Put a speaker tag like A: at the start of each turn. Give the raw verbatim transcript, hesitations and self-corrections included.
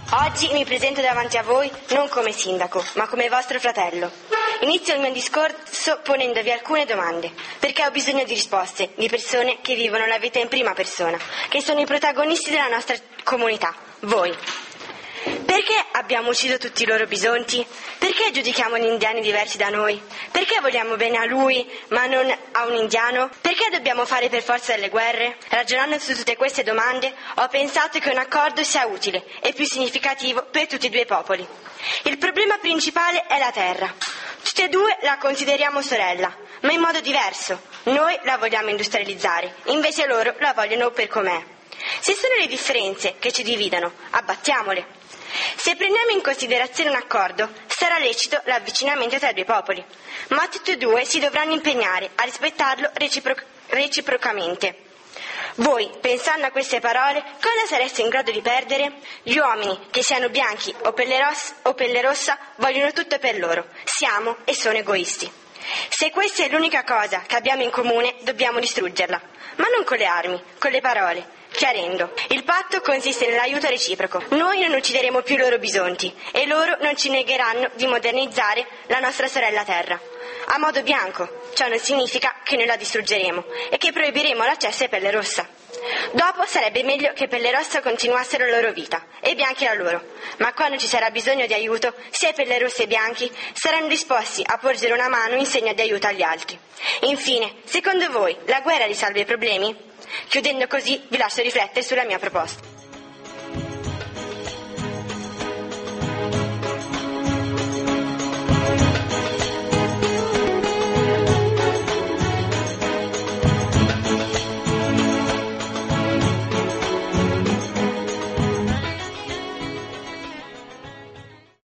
A: Oggi mi presento davanti a voi non come sindaco, ma come vostro fratello. Inizio il mio discorso ponendovi alcune domande, perché ho bisogno di risposte, di persone che vivono la vita in prima persona, che sono i protagonisti della nostra comunità, voi. Perché abbiamo ucciso tutti i loro bisonti? Perché giudichiamo gli indiani diversi da noi? Perché vogliamo bene a lui ma non a un indiano? Perché dobbiamo fare per forza delle guerre? Ragionando su tutte queste domande ho pensato che un accordo sia utile e più significativo per tutti e due i popoli. Il problema principale è la terra. Tutte e due la consideriamo sorella, ma in modo diverso. Noi la vogliamo industrializzare, invece loro la vogliono per com'è. Se sono le differenze che ci dividono, abbattiamole. Se prendiamo in considerazione un accordo, sarà lecito l'avvicinamento tra i due popoli, ma tutti e due si dovranno impegnare a rispettarlo recipro- reciprocamente. Voi, pensando a queste parole, cosa sareste in grado di perdere? Gli uomini, che siano bianchi o pelle, rossa, o pelle rossa, vogliono tutto per loro. Siamo e sono egoisti. Se questa è l'unica cosa che abbiamo in comune, dobbiamo distruggerla, ma non con le armi, con le parole. Chiarendo, il patto consiste nell'aiuto reciproco. Noi non uccideremo più i loro bisonti e loro non ci negheranno di modernizzare la nostra sorella terra. A modo bianco, ciò non significa che noi la distruggeremo e che proibiremo l'accesso ai pelle rossa. Dopo sarebbe meglio che pelle rossa continuassero la loro vita e i bianchi la loro, ma quando ci sarà bisogno di aiuto, sia i pelle rosse e i bianchi saranno disposti a porgere una mano in segno di aiuto agli altri. Infine, secondo voi, la guerra risolve i problemi? Chiudendo così, vi lascio riflettere sulla mia proposta.